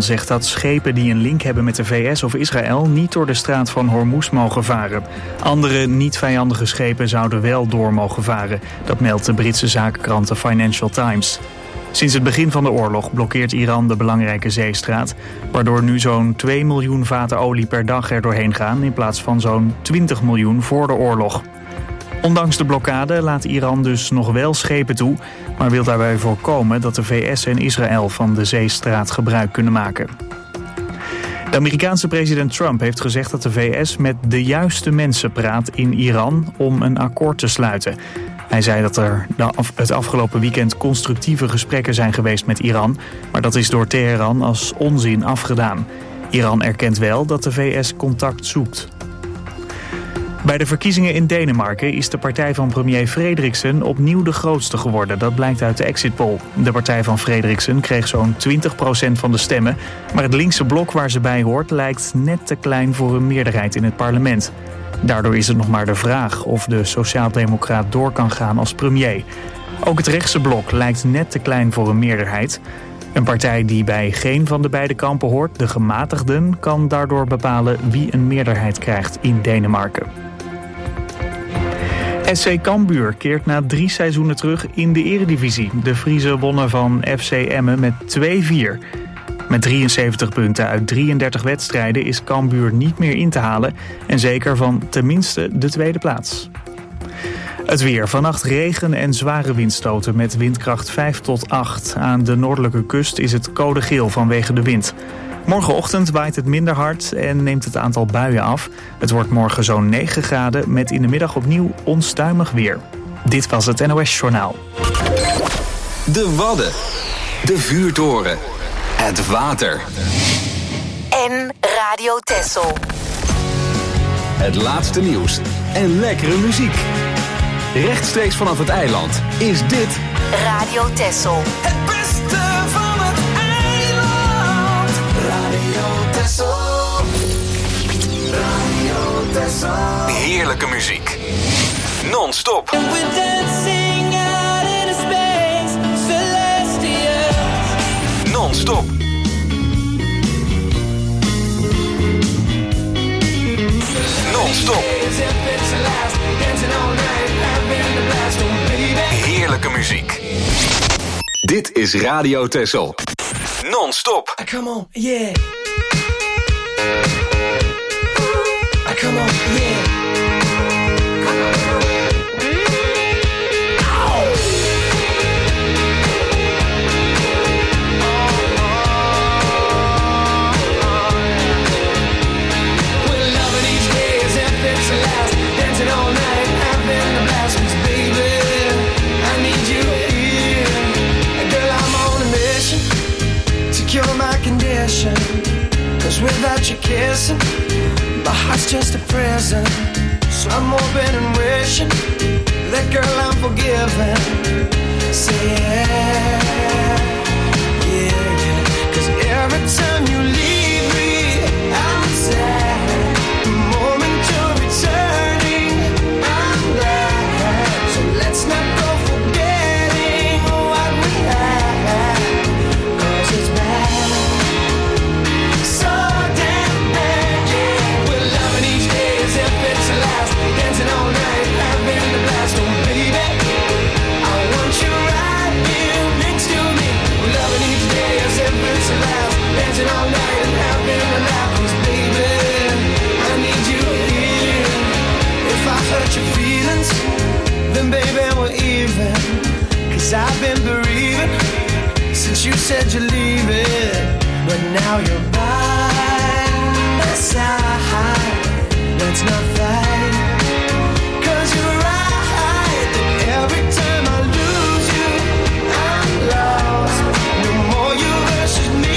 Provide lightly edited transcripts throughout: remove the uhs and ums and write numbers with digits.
zegt dat schepen die een link hebben met de VS of Israël niet door de straat van Hormuz mogen varen. Andere niet-vijandige schepen zouden wel door mogen varen. Dat meldt de Britse zakenkrant The Financial Times. Sinds het begin van de oorlog blokkeert Iran de belangrijke zeestraat, waardoor nu zo'n 2 miljoen vaten olie per dag er doorheen gaan in plaats van zo'n 20 miljoen voor de oorlog. Ondanks de blokkade laat Iran dus nog wel schepen toe, maar wil daarbij voorkomen dat de VS en Israël van de zeestraat gebruik kunnen maken. De Amerikaanse president Trump heeft gezegd dat de VS met de juiste mensen praat in Iran om een akkoord te sluiten. Hij zei dat er het afgelopen weekend constructieve gesprekken zijn geweest met Iran, maar dat is door Teheran als onzin afgedaan. Iran erkent wel dat de VS contact zoekt. Bij de verkiezingen in Denemarken is de partij van premier Frederiksen opnieuw de grootste geworden. Dat blijkt uit de exit poll. De partij van Frederiksen kreeg zo'n 20% van de stemmen, maar het linkse blok waar ze bij hoort lijkt net te klein voor een meerderheid in het parlement. Daardoor is het nog maar de vraag of de sociaaldemocraat door kan gaan als premier. Ook het rechtse blok lijkt net te klein voor een meerderheid. Een partij die bij geen van de beide kampen hoort, de gematigden, kan daardoor bepalen wie een meerderheid krijgt in Denemarken. SC Cambuur keert na 3 seizoenen terug in de eredivisie. De Friezen wonnen van FC Emmen met 2-4. Met 73 punten uit 33 wedstrijden is Cambuur niet meer in te halen en zeker van tenminste de tweede plaats. Het weer. Vannacht regen en zware windstoten met windkracht 5 tot 8. Aan de noordelijke kust is het code geel vanwege de wind. Morgenochtend waait het minder hard en neemt het aantal buien af. Het wordt morgen zo'n 9 graden met in de middag opnieuw onstuimig weer. Dit was het NOS Journaal. De Wadden. De vuurtoren. Het water. En Radio Texel. Het laatste nieuws en lekkere muziek. Rechtstreeks vanaf het eiland is dit Radio Texel. Het beste van het eiland. Radio Texel. Radio Texel. heerlijke muziek. Non-stop. We're dancing out in space, celestial. Non-stop. Non-stop. Heerlijke muziek. Dit is Radio Texel. Non-stop. Come on, yeah. Come on, yeah. Cause without you kissing, my heart's just a prison. So I'm hoping and wishing that girl I'm forgiven. Say yeah, yeah, yeah. Cause every time you leave me, I'm sad. The moment you're returning, I'm glad. So let's not go forgetting what we had. Cause it's bad. All night and having a laugh, 'cause baby, I need you here. If I hurt your feelings, then baby we're even. 'Cause I've been bereaving since you said you're leaving. But now you're by my side. Let's not fight. 'Cause you're right that every time I lose you, I'm lost. No more you versus me.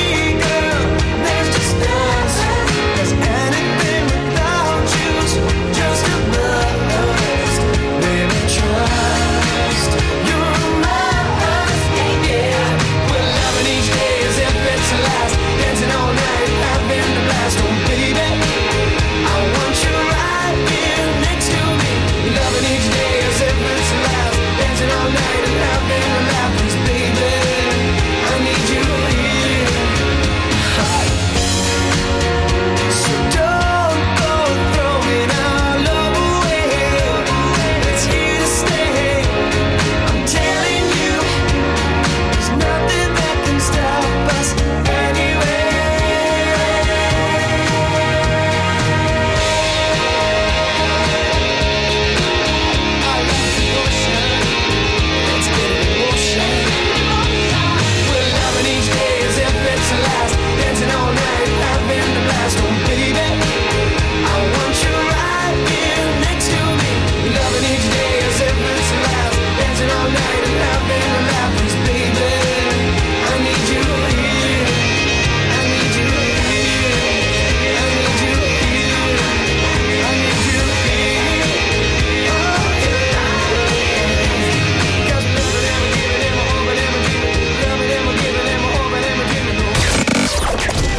Dancing all night.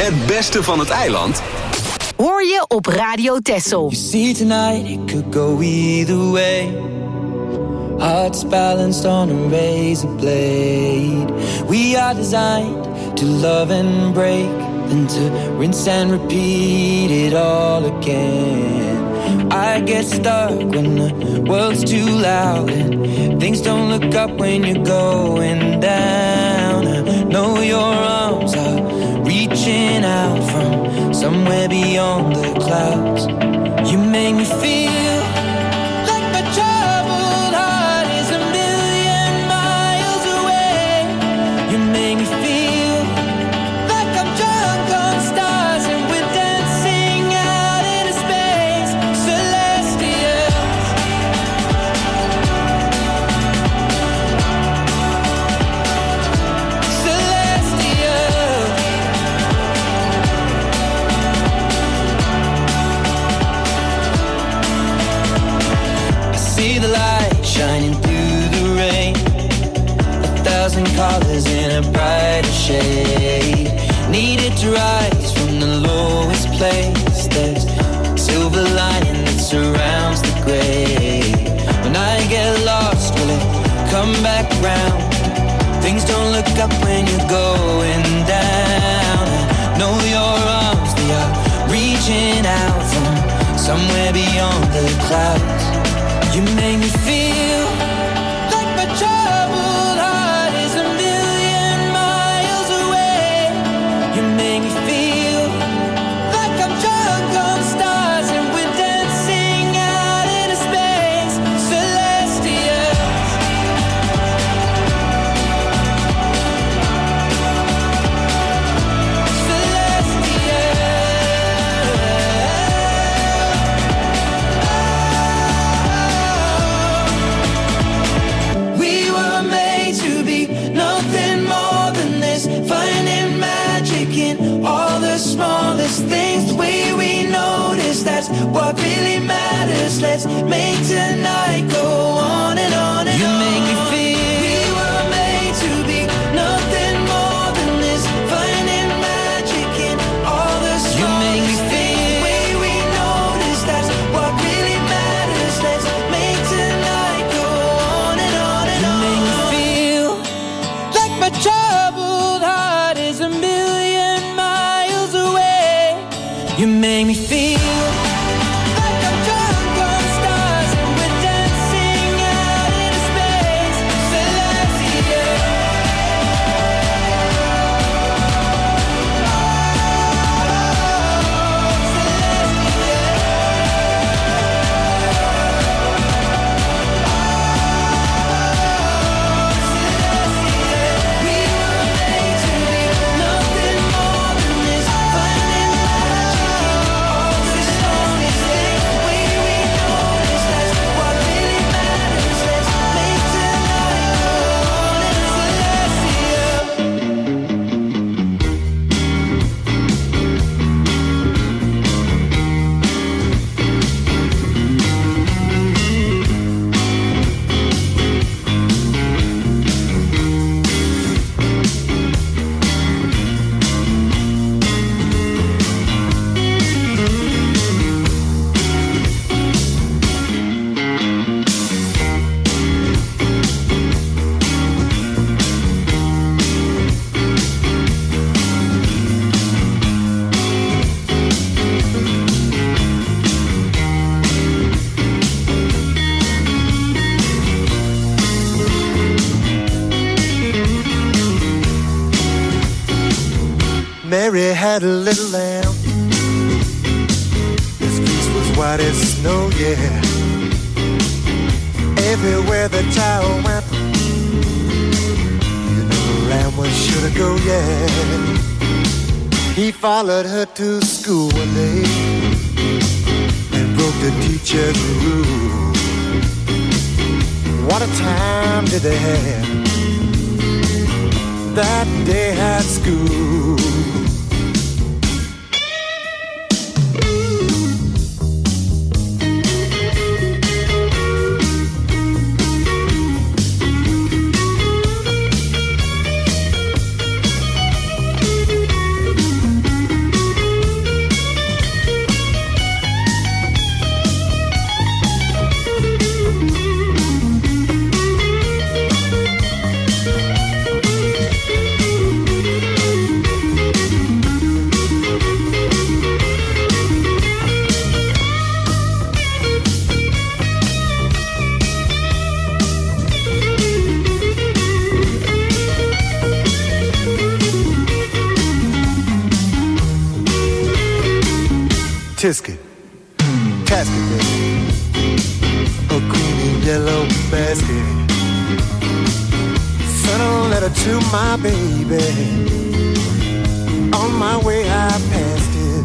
Het beste van het eiland hoor je op Radio Texel. You see tonight it could go either way. Hearts balanced on a razor blade. We are designed to love and break, then to rinse and repeat it all again. I get stuck when the world's too loud and things don't look up when you're going down. I know your arms are reaching out from somewhere beyond the clouds. You make me feel like my troubled heart is a million miles away. You make me feel like I'm drunk on stars and we're dancing out into space. Celestial. Celestial. I see the light shining through the rain. 1,000 colors in a brighter shade. Needed to rise from the lowest place. There's silver lining that surrounds the gray. When I get lost, will it come back round? Things don't look up when you're going down. I know your arms, they are reaching out from somewhere beyond the clouds. You make me feel like my troubled heart is a million miles away. You make me feel like I'm drunk on stars and we're dancing out into space. Celestial. We were made to be nothing more than this, finding magic in all the smallest things. The way we notice, that's what really matters. Let's make tonight go on and on and on. You make me feel we were made to be nothing more than this, finding magic in all the smallest things. The way we notice, that's what really matters. Let's make tonight go on and on and on. You make me feel like my troubled heart is a million miles away. You make me feel like I'm drunk on stars and we're dancing out into space. Celestial. We were made to be nothing more than this, finding magic in all the smallest things. The way we notice, that's what really matters. Let's make tonight go on and celestial. Mary had a little lamb. His fleece was white as snow, yeah. Everywhere the child went, you know the lamb was sure to go, yeah. He followed her to school one day and broke the teacher's rule. What a time did they have that day at school. tisket, casket, baby. A green and yellow basket. Sent a letter to my baby. On my way I passed it.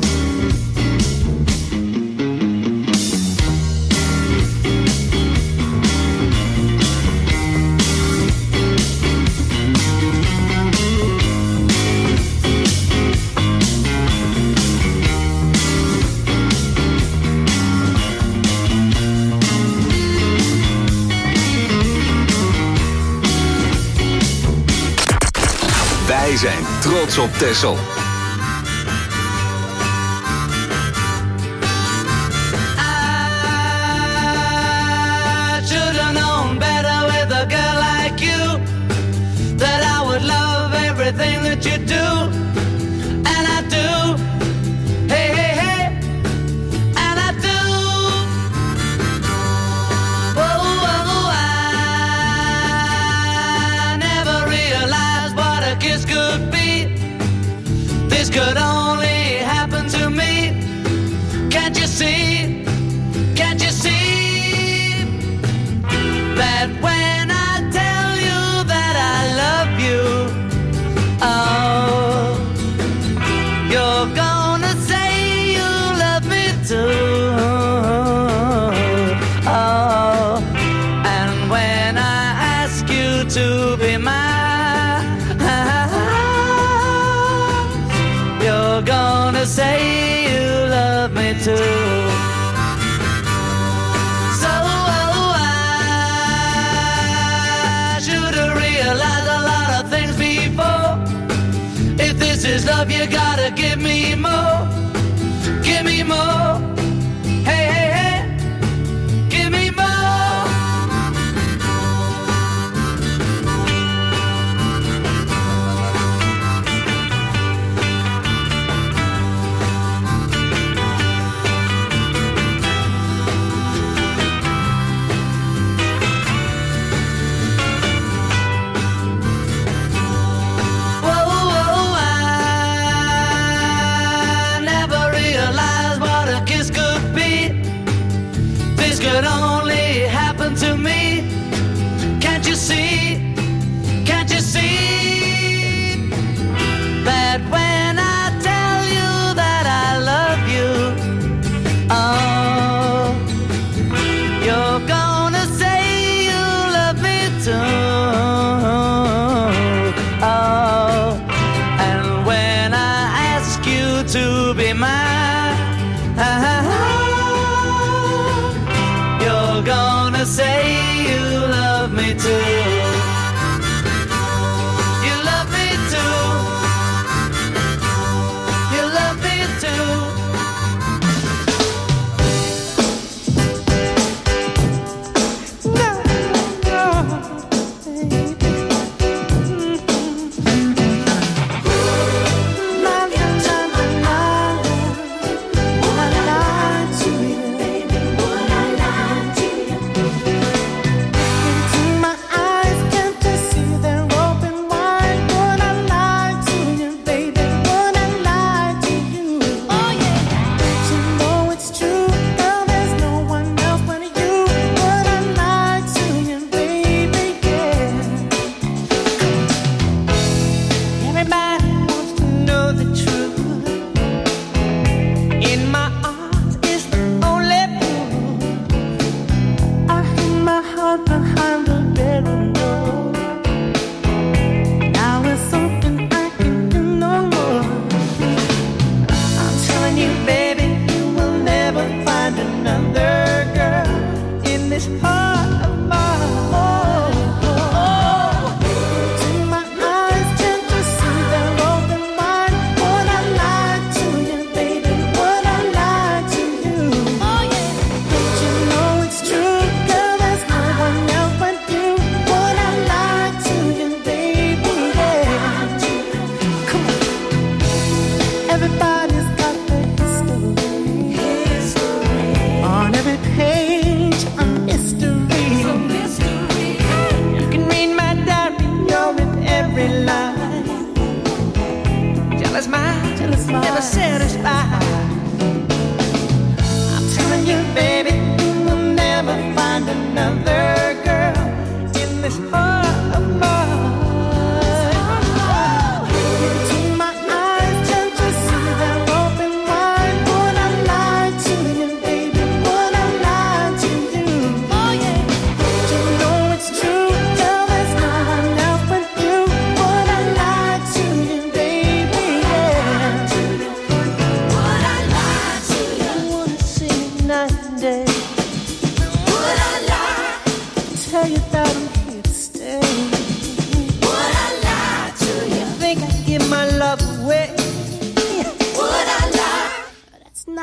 Wij zijn trots op Texel. Everything that you do, and I do. Hey, hey, hey, and I do. Oh, I never realized what a kiss could be. This could only happen to me. Can't you see? Can't you see that when I tell you that I love you? Oh, you're gonna say you love me too. Oh, and when I ask you to be mine, you're gonna say you love me too. So I should have realized a lot of things before. If this is love, you gotta give me more. Give me more. Hey, hey, hey. Give me more. Could only happen to me. Can't you see? Can't you see that when I tell you that I love you, oh, you're gonna say you love me too. Oh, and when I ask you to be mine, gonna say you love me too. You love me too. You love me too.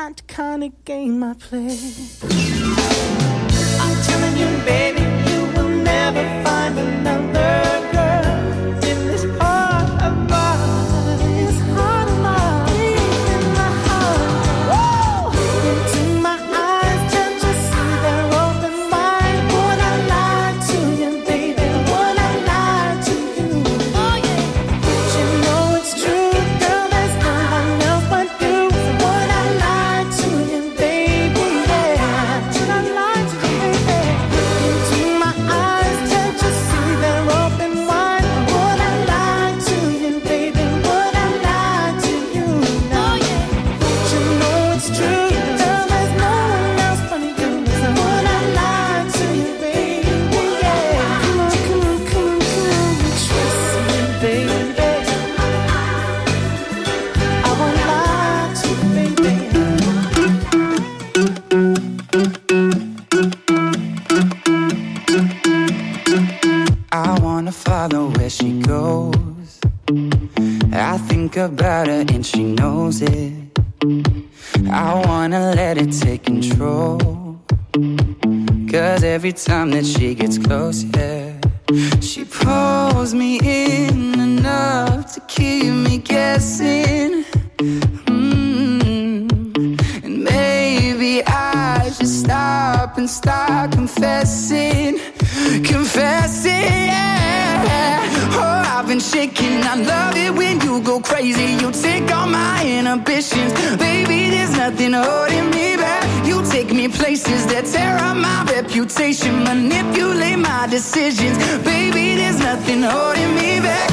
not the kind of game I play. I'm telling you, baby, you will never find another girl in this heart of mine. This heart of mine, in my heart. Woo! Into my eyes, can't you see they're open wide? Would I lie to you, baby? Would I lie to you? Oh yeah. But you know it's true, girl. There's no one else but you. So would I lie to you, baby? Yeah. Would I lie to you, baby? Into my eyes, can't you see they're open wide? Would I lie to you, baby? Would I lie to you? Oh yeah. But you know it's true, girl. There's no one else but you. So would I lie to you, baby? Yeah. Come on, come on, come on, come on. Trust me, baby. I won't lie to you, baby. I wanna follow where she goes. I think about her and she knows it. I wanna let it take control. 'Cause every time that she gets close, yeah, she pulls me in enough to keep me guessing. And maybe I should stop and start confessing. Confessing, yeah. Oh, I've been shaking. I love it when you go crazy. You take all my inhibitions. Baby, there's nothing holding me back. You take me places that tear up my reputation. Manipulate my decisions. Baby, there's nothing holding me back.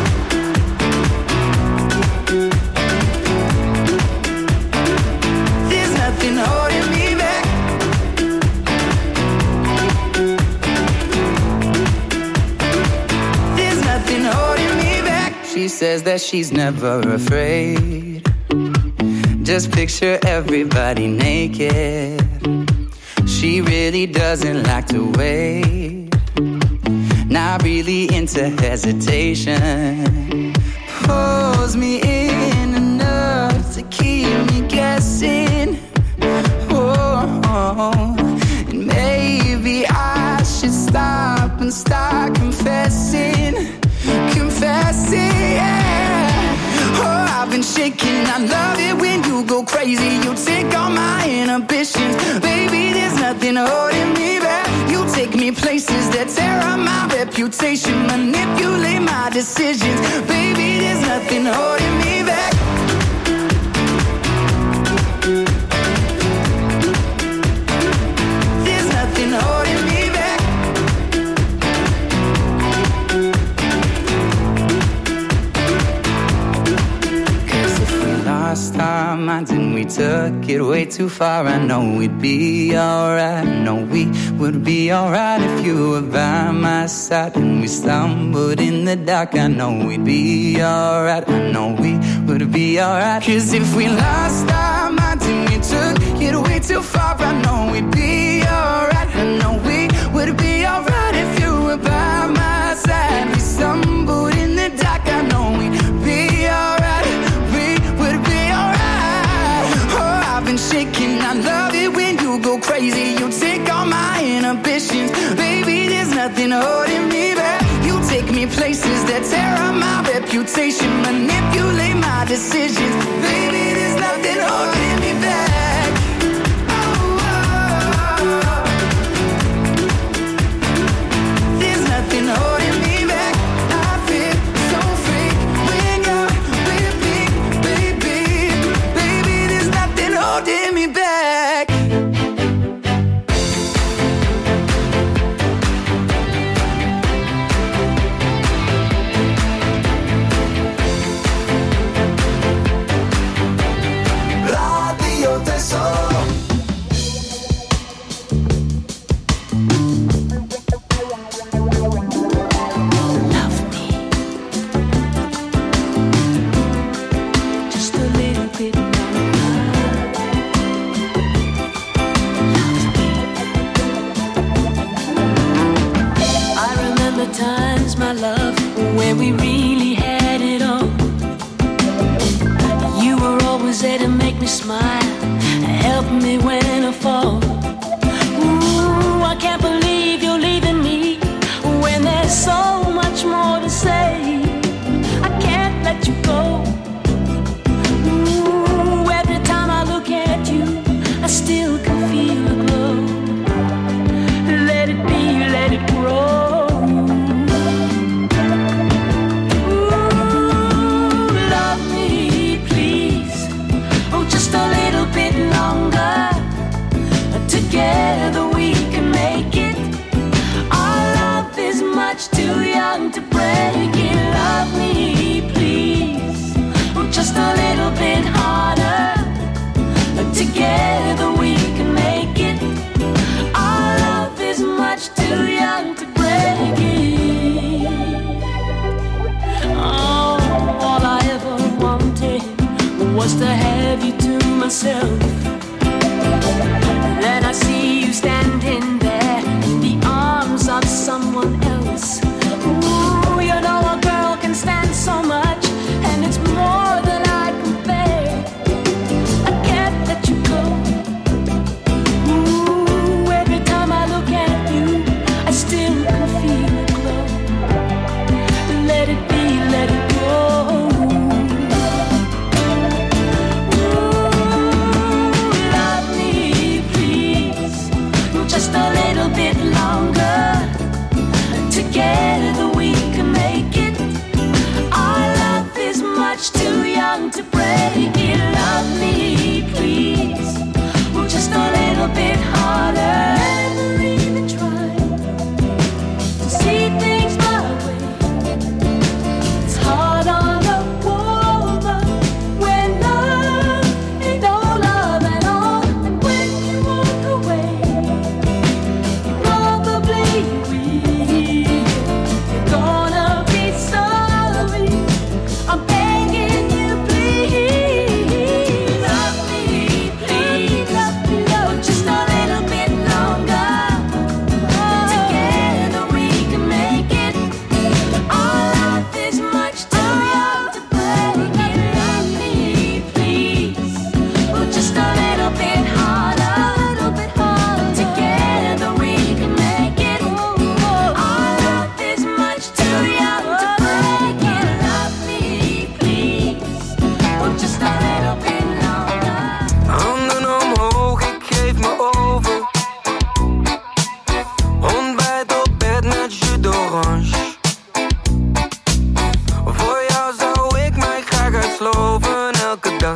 There's nothing holding me back. There's nothing holding me back. She says that she's never afraid. Just picture everybody naked. She really doesn't like to wait. Not really into hesitation. Pulls me in enough to keep me guessing. Oh, and maybe I should stop and start confessing. Confessing, yeah. Oh, I've been shaking. I love it when you go crazy. You take all my inhibitions. Baby, there's nothing holding me back. You take me places that tear up my reputation. Manipulate my decisions. Baby, there's nothing holding me back. There's nothing holding me back. Lost our minds and we took it way too far. I know we'd be alright. I know we would be alright if you were by my side. And we stumbled in the dark. I know we'd be alright. I know we would be alright. 'Cause if we lost our minds and we took it way too far, I know we'd be alright. I know we would be alright if you were by my side. We stumbled in the dark. I know we'd be alright. I've been shaking. I love it when you go crazy. You take all my inhibitions. Baby, there's nothing holding me back. You take me places that tear up my reputation. Manipulate my decisions. Baby, there's nothing holding me back. Oh, oh. There's nothing holding me back. I feel so free when you're with me, baby. Baby, there's nothing holding me back. always there to make me smile, help me when I fall. Ooh, I can't believe you're leaving me when there's so much more to say. I can't let you go. Ooh, every time I look at you, I still can feel the glow. Let it be, let it grow. Ooh, love me, please. Oh, just a little bit longer. Together we can make it. Our love is much too young to break it. Love me, please. Oh, just a little bit harder. Together we can make it. Our love is much too young to break it. Oh, all I ever wanted was to have you to myself. Then I see you standing there in the arms of someone else. Ooh, you know a girl can stand so much, and it's more than I can bear. I can't let you go. Ooh, every time I look at you, I still can feel it glow. Let it be, let it go. Just a little bit longer. Together we can make it. Our love is much too young to break it. Love me, please. Oh, just a little bit harder. Never even try to see things my way. It's hard on a woman when love ain't no love at all. And when you walk away, gonna be sorry. I'm begging you, please. Love me, please. Oh, just a little bit longer. Together we can make it. Our love is much too young to break it. Love me, please. Oh, just a little bit harder. Together we can make it. Our love is much too young to break it. Love me, please. Oh, just a little bit longer. Handen omhoog, ik geef me over. Ontbijt op bed met jus d'orange. Voor jou zou ik mij graag uitsloven elke dag.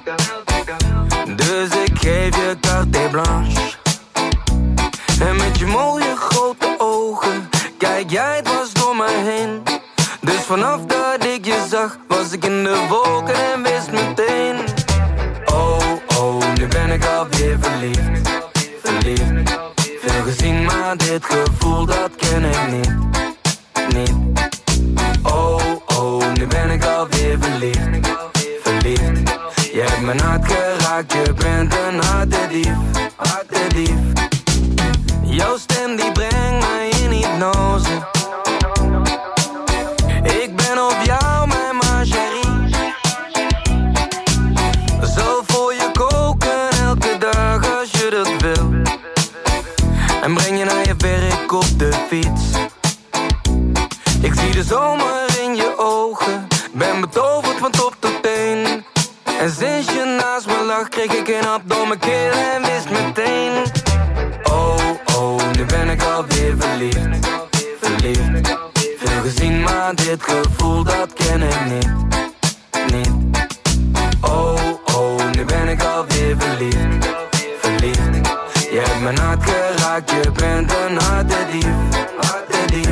Dus ik geef je carte blanche. En met je mooie grote ogen kijk jij dwars door mij heen. Dus vanaf dat ik je zag was ik in de wolken en wist meteen. Oh, oh, nu ben ik alweer verliefd. Verliefd. Veel gezien, maar dit gevoel dat ken ik niet. Niet. Oh, oh, nu ben ik alweer verliefd. Verliefd. Je hebt mijn hart geraakt, je bent een hartedief. Hartedief. Jouw stem die brengt mij in hypnose. Ik ben op jou, mijn ma chérie. Zal voor je koken elke dag als je dat wil. En breng je naar je werk op de fiets. Ik zie de zomer in je ogen. Ben betoverd van top tot teen. En sinds je naast me lag kreeg ik een hap door mijn keel en wist meteen. Oh, oh, nu ben ik alweer verliefd. Verliefd. Veel gezien, maar dit gevoel dat ken ik niet. Niet. Oh, oh, nu ben ik alweer verliefd. Verliefd. Je hebt mijn hart geraakt, je bent een hartedief. Hartedief.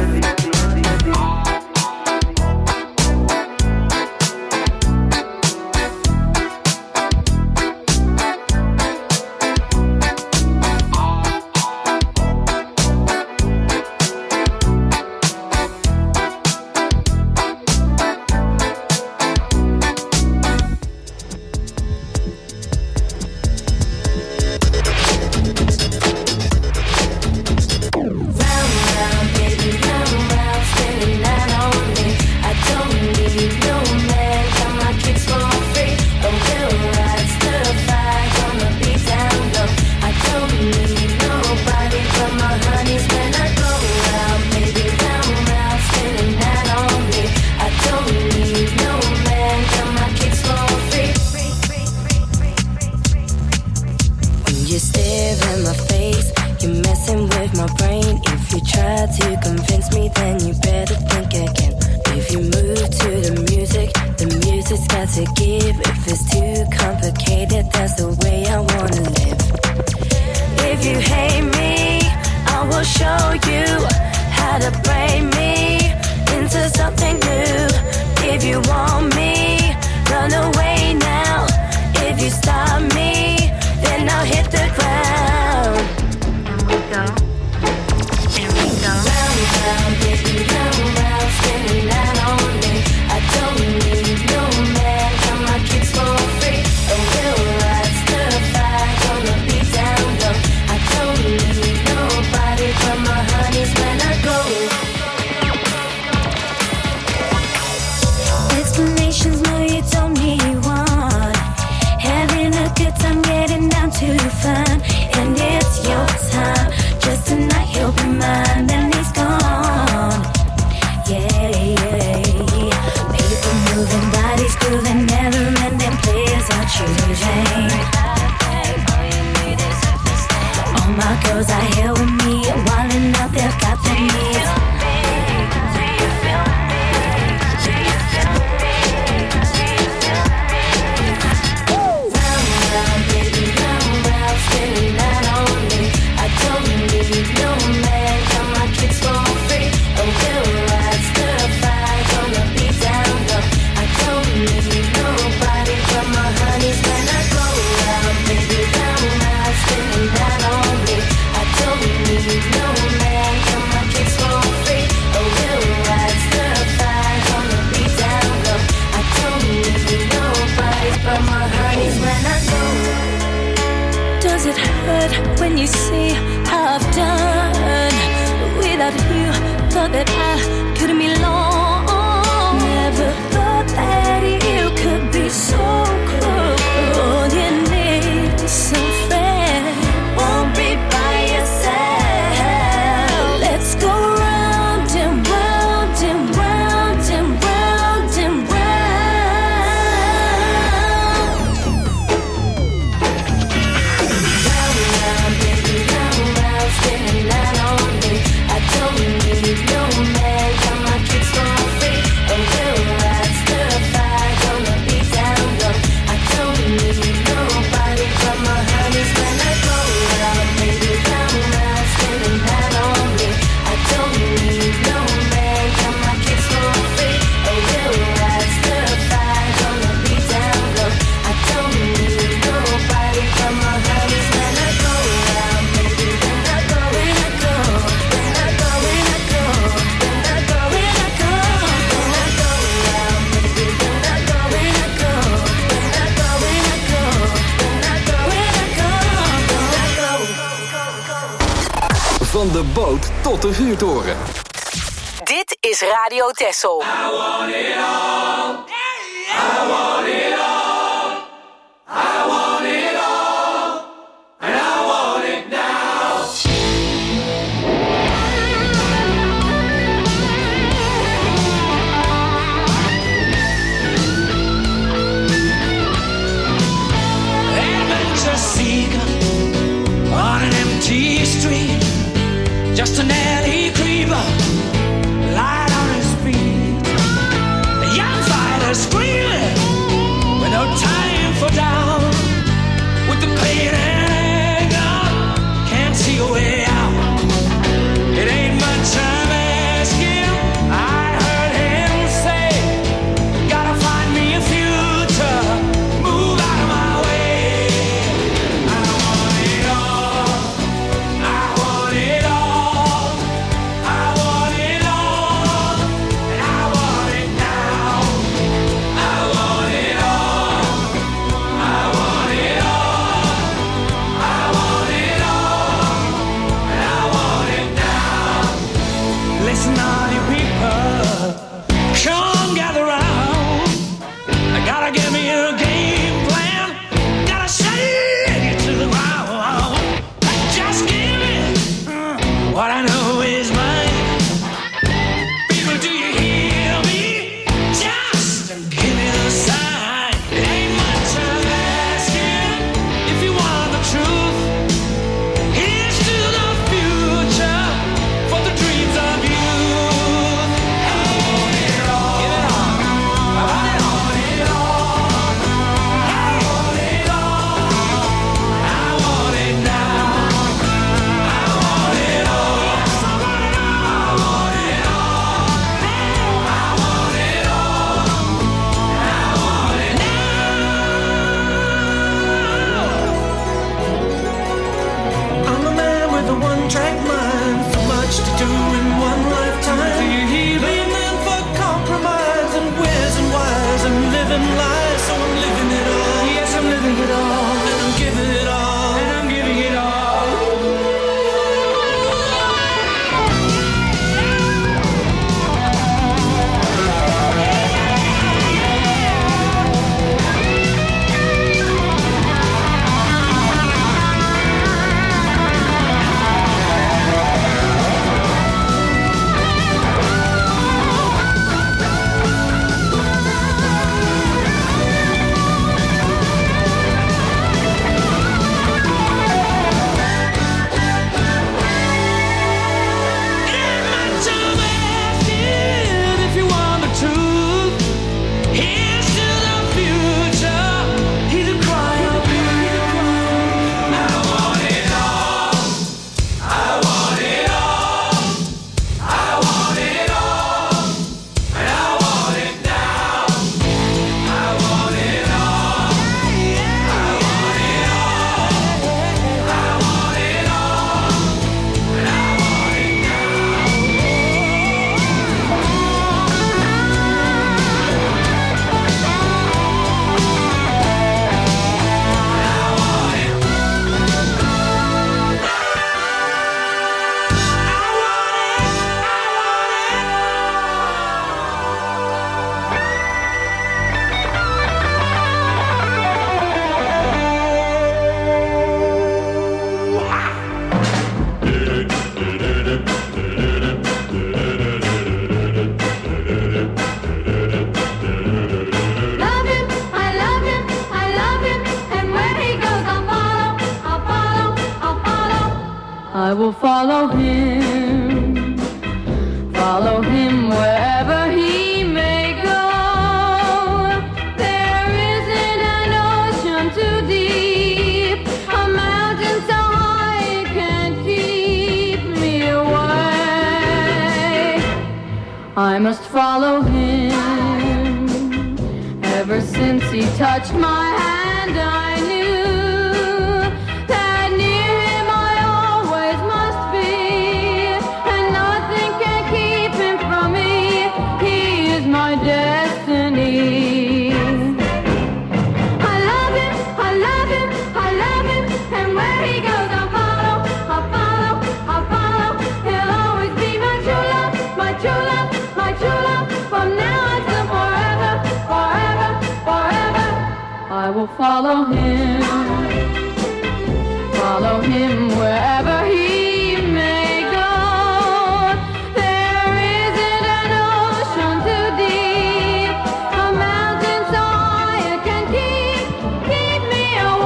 You stare in my face, you're messing with my brain. If you try to convince me, then you better think again. If you move to the music's got to give. If it's too complicated, that's the way I wanna live. If you hate me, I will show you how to break me into something new. If you want me, run away now. If you stop me, then I'll hit the ground. And we go, round and round, baby, round and round, spinning that on me. I don't need no man, got my kicks for free. A real ride, stir fire, gonna be down low. I don't need nobody but my honeys when I go. Explanations, no, you don't need one. Having a good time, getting down to fun, and it's your time. Just tonight he'll be mine, then he's gone. Yeah, yeah. People moving, bodies grooving, never-ending players are choosing. All my girls are here with me, wildin' out, they've got their needs. Does it hurt when you see how I've done without you? Thought that I could be long. Never thought that you could be so cruel. You need some friend, won't be by yourself. Let's go round and round and round and round and Van de boot tot de vuurtoren. Dit is Radio Texel. I want it all. I want it all. I want it all. And I want it now. Adventure seeker on an empty street. Just an alley creeper, light on his feet. A young fighter screaming with no time for doubt. I will follow him wherever he may go. There isn't an ocean too deep, a mountain so high it can't keep me away. I must follow him. Ever since he touched my hand, I knew that near him I always must be, and nothing can keep him from me. He is my destiny. I love him, I love him, I love him, and where he goes I'll follow, I'll follow, I'll follow. He'll always be my true love, my true love, my true love, from now until forever, forever, forever. I will follow him wherever he may go. There isn't an ocean too deep, a mountain so high it can keep me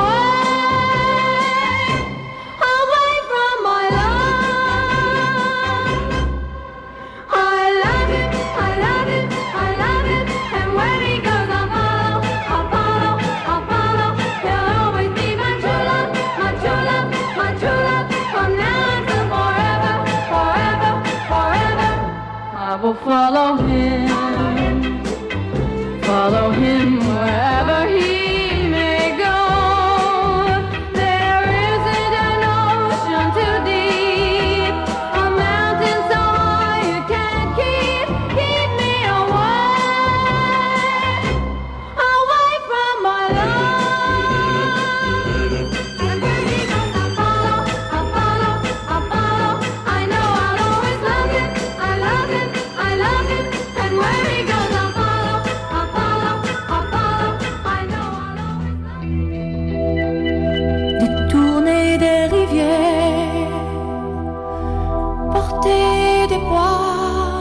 away from my love. I love him, I love him, I love him, and where he goes I'll follow, I'll follow, I'll follow. He'll always be my true love, my true love, my true love, from now until forever, forever, forever. I will follow him wherever he may go. There isn't an ocean too deep, a mountain so high you can't keep me away from my love. And where he goes I'll follow, I'll follow, I'll follow. I know I'll always love him, I love him, I love him, and where he goes I'll follow, I'll follow, I'll follow. I know I'll always love him. Détourner des rivières, porter des poids,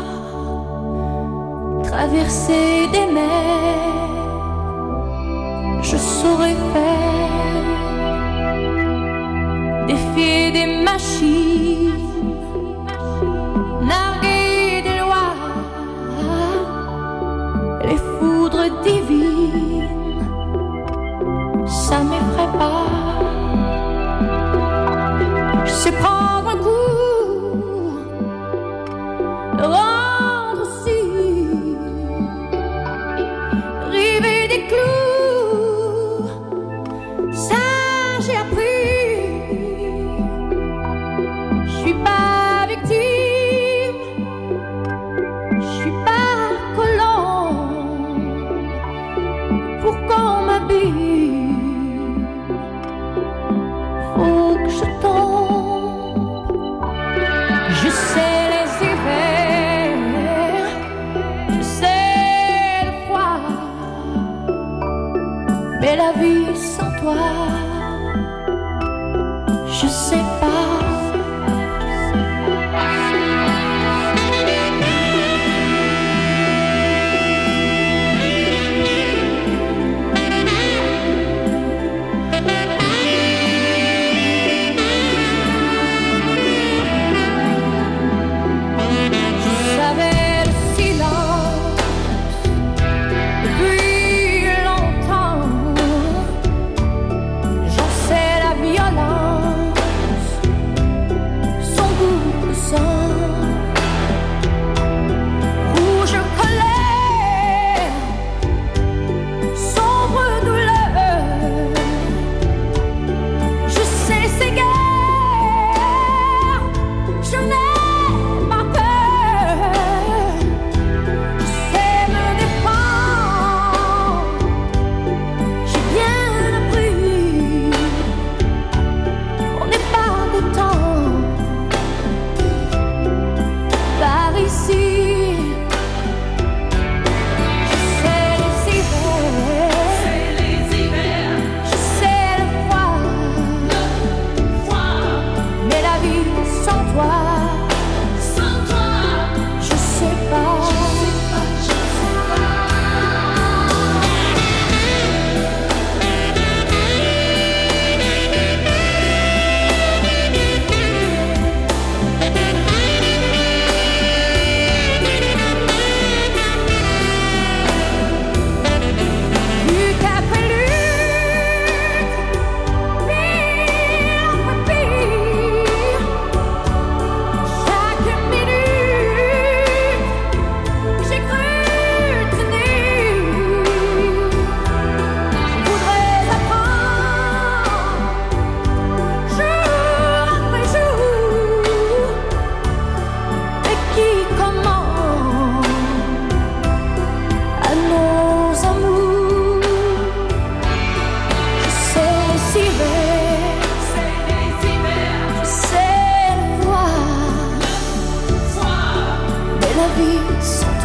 traverser des mers, je saurais faire, défier des machines, narguer des lois, les foudres divines, ça m'effraie pas. Je sais prendre un coup, le rendre aussi, river des clous, ça j'ai appris. Je suis pas victime, je suis pas colombe pour qu'on m'habille. Faut que je tombe. Je sais les hivers, je sais le froid, mais la vie sans toi, je sais pas.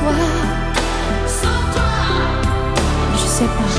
toi, je sais pas.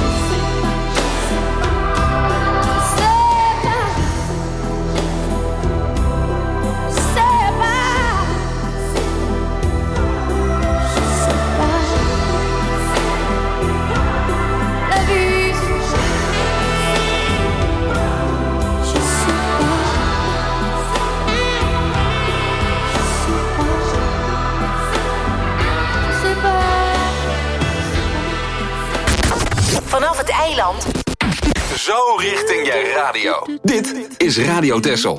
Vanaf het eiland. Zo richting je radio. Dit is Radio Texel.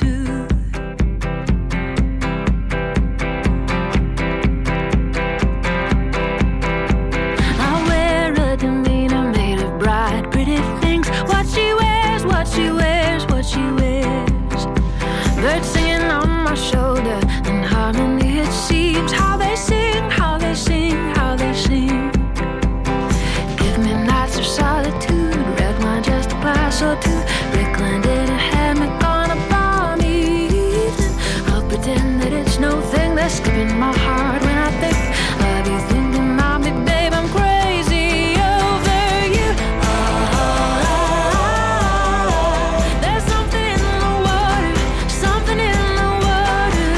Birds singing on my shoulder, in harmony it seems. How they sing, how they sing, how they sing. Give me nights of solitude, red wine, just a glass or two. Rickland in a hammock on a balmy evening. I'll pretend that it's no thing that's skipping my heart when I think of you thinking about me, babe. I'm crazy over you. There's something in the water, something in the water.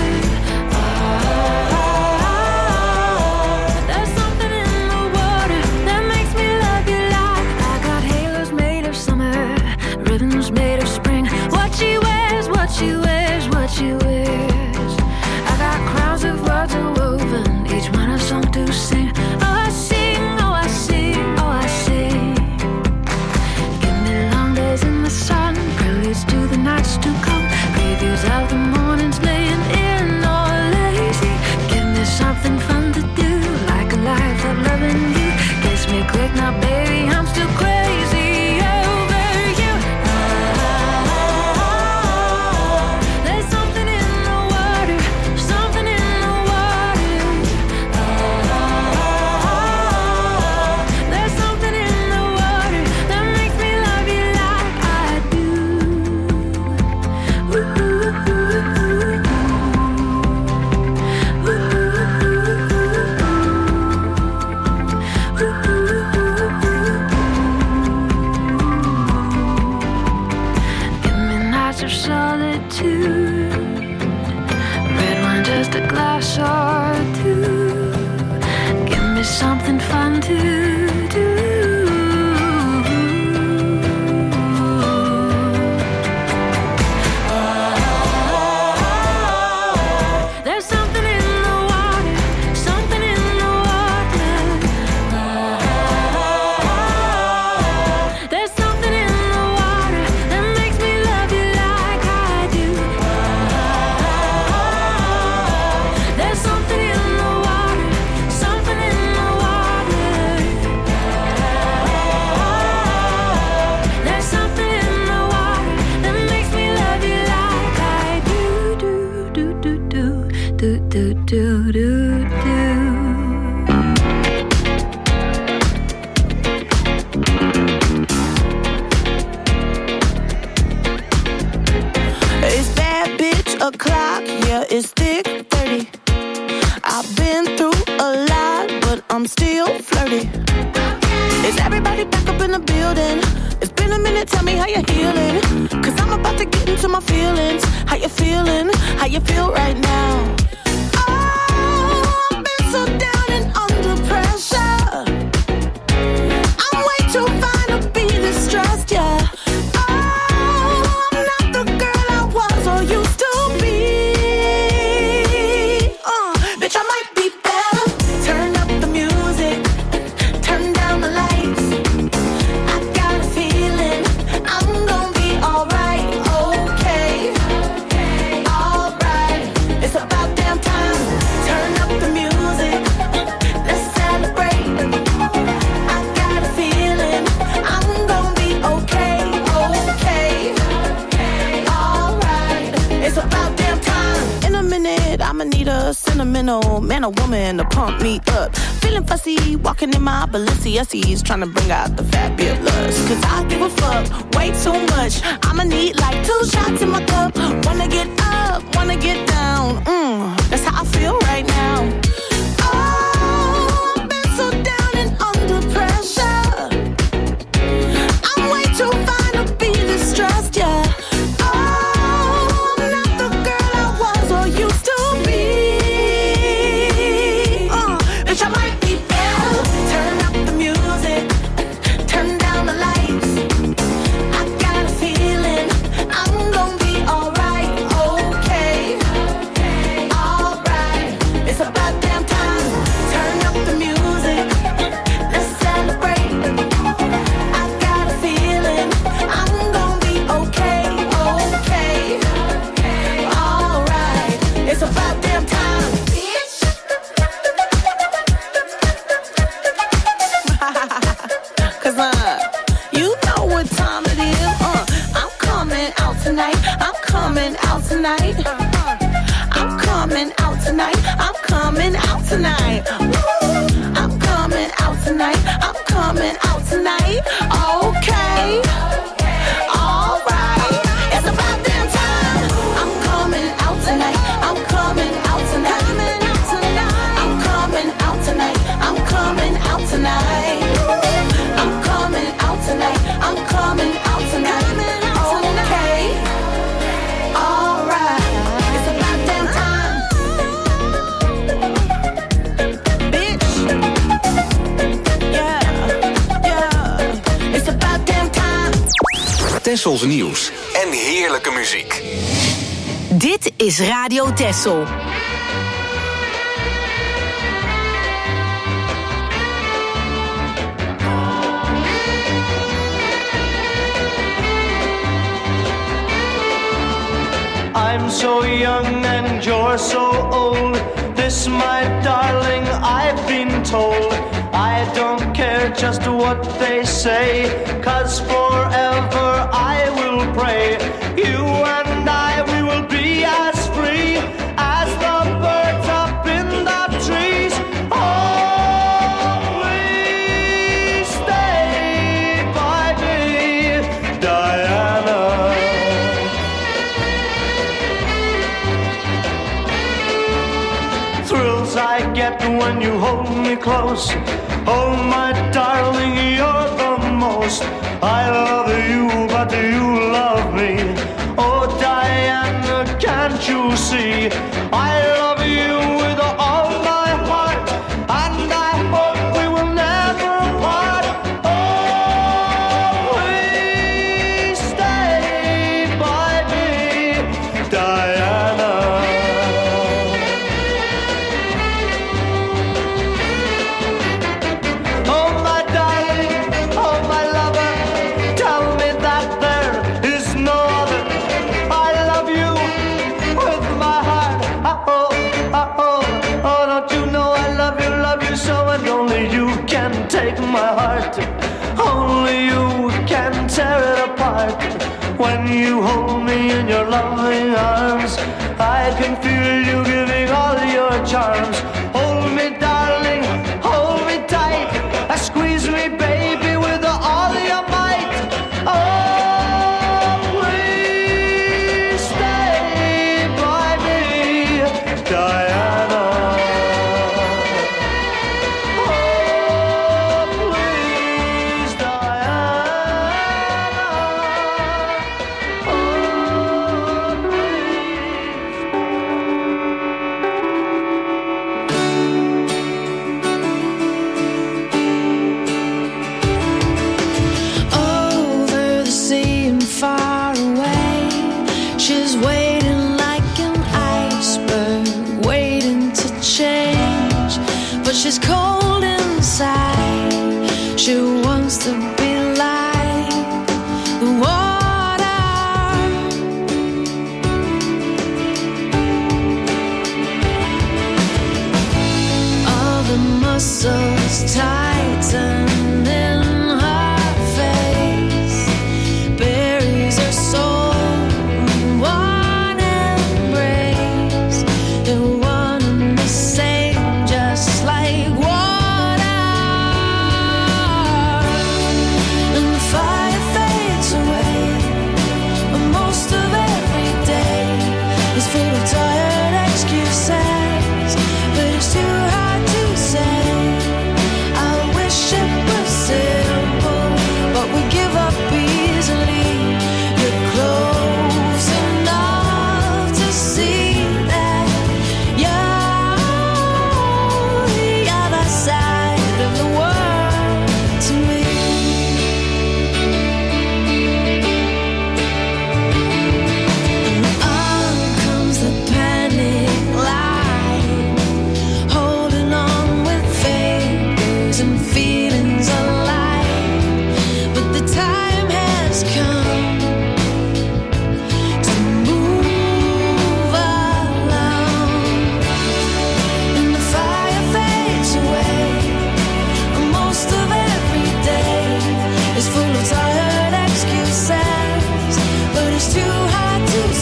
There's something in the water that makes me love you like I got halos made of summer, ribbons made of spring. What she wears, what she wears, what she wears. I got crowns of words woven, each one a song to sing. Oh, I sing, oh, I sing, oh, I sing. Give me long days in the sun, preludes to the nights to come, previews of the mornings laying in or lazy. Give me something fun to do, like a life of loving you. Kiss me quick now, baby, I'm still crazy over you. There's something in the water, something in the water. There's something in the water that makes me love you like I do. Give me nights of solitude, red wine, just a glass or two. Give me something fun to do. There's something in the water, something in the water. There's something in the water that makes me love you like I do. There's something in the water, something in the water. There's something in the water that makes me love you like I do, do, do, do, do, do, do, do, do. It's bad bitch o'clock, yeah, it's thick 30. I've been through a lot, but I'm still flirty. Is everybody back up in the building? It's been a minute, tell me how you're healing. Cause I'm about to get into my feelings. How you feeling? How you feel right now? Oh, I've been so down and under pressure. I'm way too fine to be distressed, yeah. Oh, I'm not the girl I was or used to be. Bitch, I might be better. Turn up the music, turn down the lights. I got a feeling I'm gonna be alright, okay, alright. It's about damn time. Turn up the music, let's celebrate. I got a feeling I'm gonna be okay, okay, alright. It's about damn time. In a minute, I'ma need a sentimental man or woman to pump me up. Feeling fussy, walking in my Balenciennes, trying to bring out the fabulous. Cause I give a fuck way too much. I'ma need like 2 shots in my cup. Wanna get up, wanna get down. That's how I feel right now. Oh, tonight. I'm coming out tonight. I'm coming out tonight. I'm coming out tonight. I'm coming out tonight. I'm coming out tonight. Okay. All right. It's about damn time. I'm coming out tonight. I'm coming out tonight. I'm coming out tonight. I'm coming out tonight. I'm coming out tonight. I'm coming out tonight. Okay. All right. It's about damn time. Bitch. Yeah. Yeah. It's about damn time. Tessels nieuws en heerlijke muziek. Dit is Radio Tessel. I'm so young and you're so old. This, my darling, I've been told. I don't care just what they say, 'cause forever I will pray. You and I, we will be as free as the birds up in the trees. Oh, please stay by me, Diana. Thrills I get when you hold me close. Oh, my darling, you're the most. I love you, but you love me. Oh, Diana, can't you see? I love you with all my heart, and I hope we will never part. Oh, please stay by me, Diana. Oh, my darling, oh, my lover, tell me that there is no other. I love you with my heart. Oh, oh, oh, oh, don't you know I love you so, and only you can take my heart. Only you can tear it apart. When you hold me in your loving arms, I can feel you giving all your charms. Hold me, darling, hold me tight. Squeeze me, baby, with all your might. Oh, please stay by me, Diana. Oh, please, Diana. Oh, Over the sea and far away, she's waiting like an iceberg, waiting to change. But she's cold inside. She wants to be like the water. All the muscles tighten in her face, buries her soul in one embrace. They one and the same, just like water. And the fire fades away, but most of every day is full of tired excuses. But it's too hard to say. I wish it was simple, but we give up easily. You're close enough to see that you're the other side of the world to me. And on comes the pain.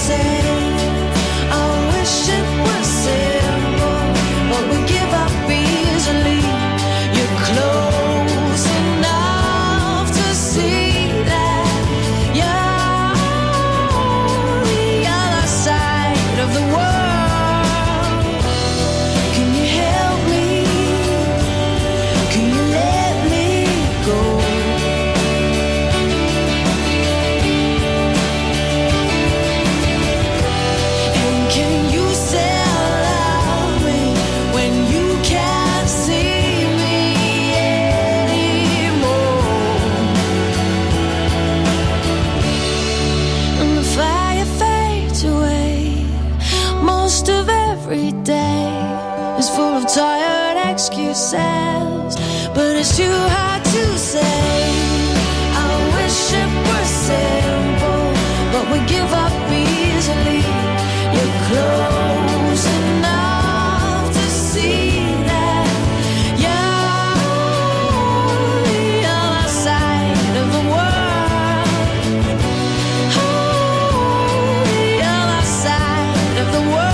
Excuses, but it's too hard to say. I wish it were simple, but we give up easily. You're close enough to see that you're the other side of the world. Oh, the other side of the world.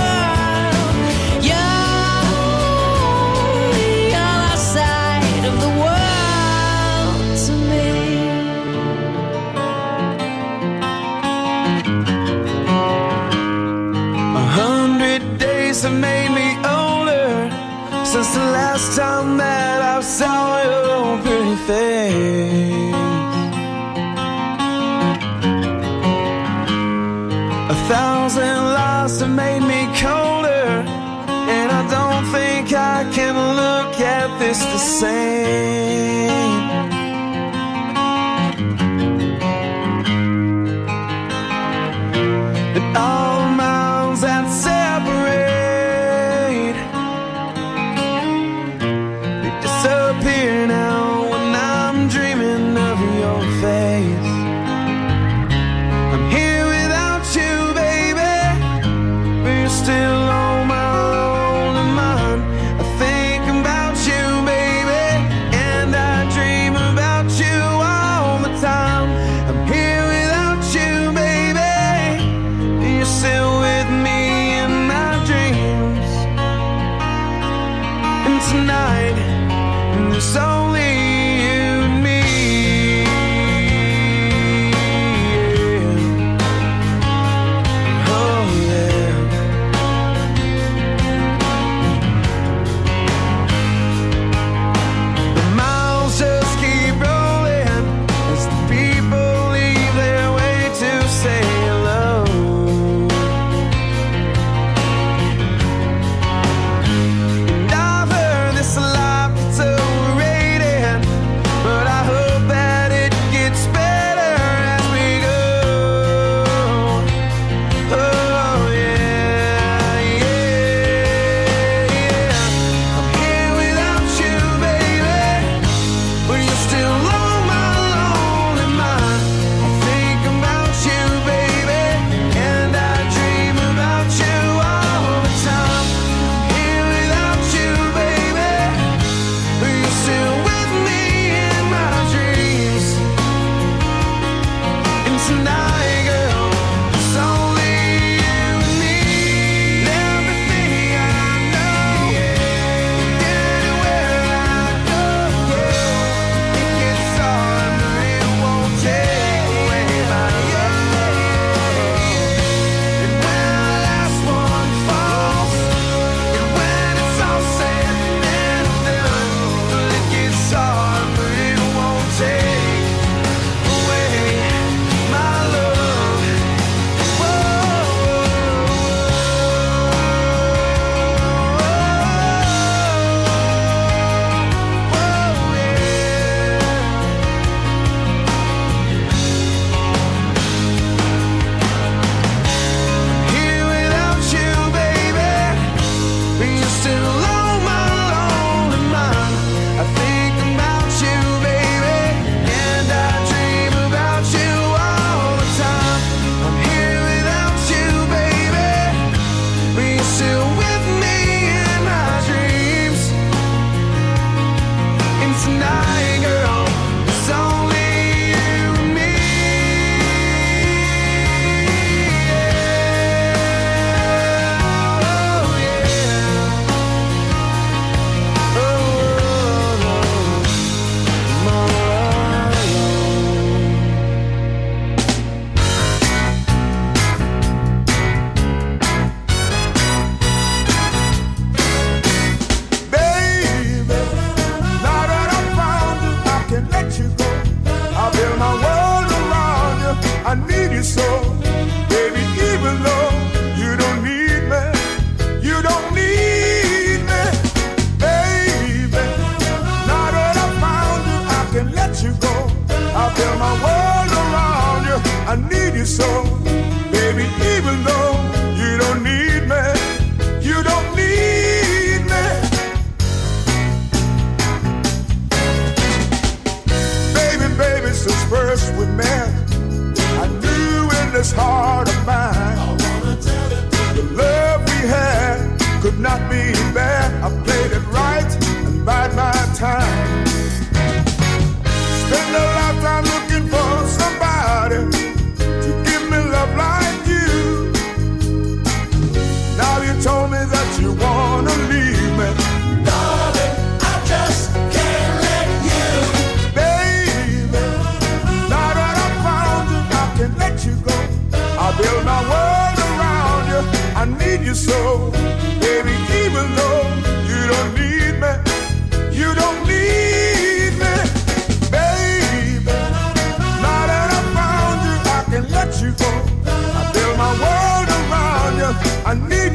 Have made me older since the last time that I saw your pretty face. 1,000 lies have made me colder, and I don't think I can look at this the same. And all the miles that separate disappear now when I'm dreaming of your face. I'm here without you, baby, but you're still on my lonely mind. I think about you, baby, and I dream about you all the time. I'm here without you, baby, you're still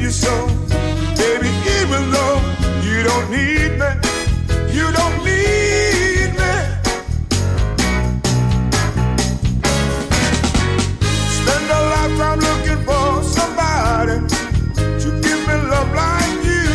you so. Baby, even though you don't need me, you don't need me. Spend a lifetime looking for somebody to give me love like you.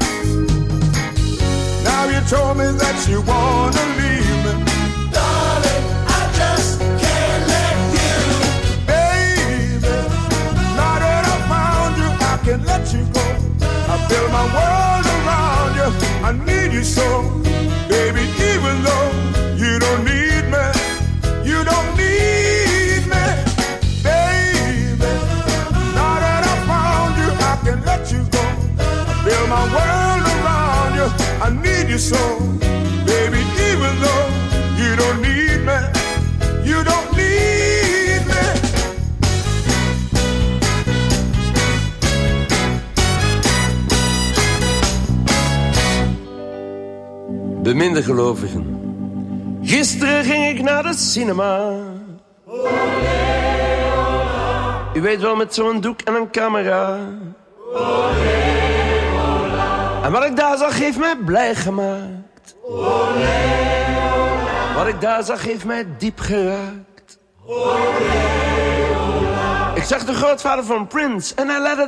Now you told me that you wanna leave me. Darling, I just can't let you. Baby, now that I found you, I can't let you go. I build my world around you, I need you so. Baby, even though you don't need me, you don't need me. Baby, now that I found you, I can let you go. I build my world around you, I need you so. Baby, even though you don't need me, you don't need me. Beminde gelovigen. Gisteren ging ik naar de cinema. U weet wel, met zo'n doek en een camera. En wat ik daar zag heeft mij blij gemaakt. Wat ik daar zag heeft mij diep geraakt. Ik zag de grootvader van Prince en hij lette